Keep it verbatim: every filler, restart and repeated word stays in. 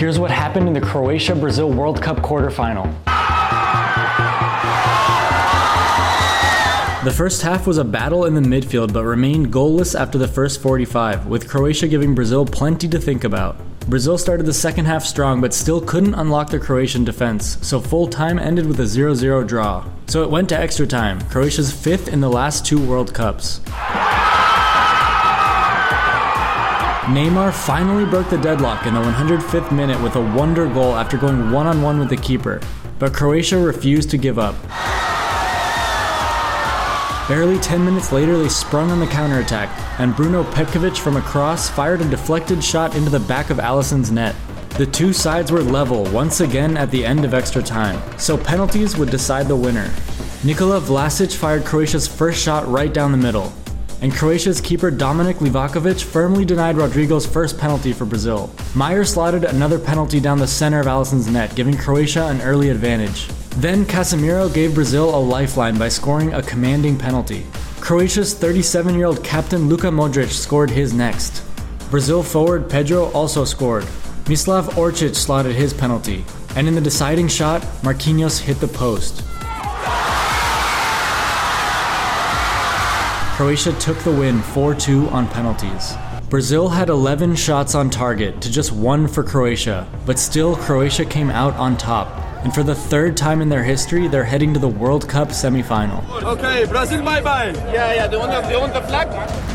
Here's what happened in the Croatia-Brazil World Cup quarterfinal. The first half was a battle in the midfield but remained goalless after the first forty-five, with Croatia giving Brazil plenty to think about. Brazil started the second half strong but still couldn't unlock the Croatian defense, so full time ended with a zero zero draw. So it went to extra time, Croatia's fifth in the last two World Cups. Neymar finally broke the deadlock in the one hundred fifth minute with a wonder goal after going one-on-one with the keeper, but Croatia refused to give up. Barely ten minutes later, they sprung on the counterattack, and Bruno Petkovic from a cross fired a deflected shot into the back of Alisson's net. The two sides were level once again at the end of extra time, so penalties would decide the winner. Nikola Vlasic fired Croatia's first shot right down the middle, and Croatia's keeper Dominik Livakovic firmly denied Rodrigo's first penalty for Brazil. Meyer slotted another penalty down the center of Alisson's net, giving Croatia an early advantage. Then Casemiro gave Brazil a lifeline by scoring a commanding penalty. Croatia's thirty-seven-year-old captain Luka Modric scored his next. Brazil forward Pedro also scored. Mislav Orčić slotted his penalty, and in the deciding shot, Marquinhos hit the post. Croatia took the win four two on penalties. Brazil had eleven shots on target to just one for Croatia, but still Croatia came out on top. And for the third time in their history, they're heading to the World Cup semifinal. Okay, Brazil, bye-bye. Yeah, yeah, do you want the, do you want the flag?